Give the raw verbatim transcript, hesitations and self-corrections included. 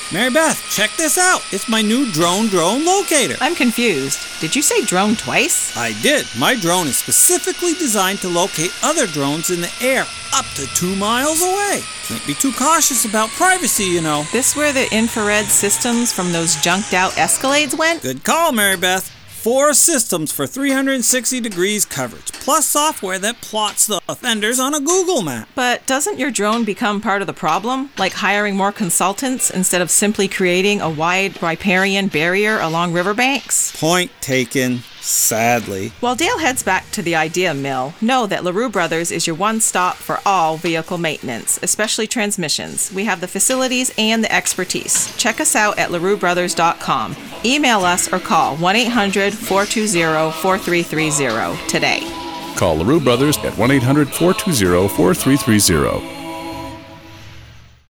Mary Beth, check this out. It's my new drone drone locator. I'm confused. Did you say drone twice? I did. My drone is specifically designed to locate other drones in the air up to two miles away. Can't be too cautious about privacy, you know. This where the infrared systems from those junked out Escalades went? Good call, Mary Beth. Four systems for three hundred sixty degrees coverage, plus software that plots the offenders on a Google map. But doesn't your drone become part of the problem? Like hiring more consultants instead of simply creating a wide riparian barrier along riverbanks? Point taken. Sadly. While Dale heads back to the Idea Mill, know that LaRue Brothers is your one-stop for all vehicle maintenance, especially transmissions. We have the facilities and the expertise. Check us out at larue brothers dot com. Email us or call one eight hundred four two zero four three three zero today. Call LaRue Brothers at one eight hundred four two zero four three three zero.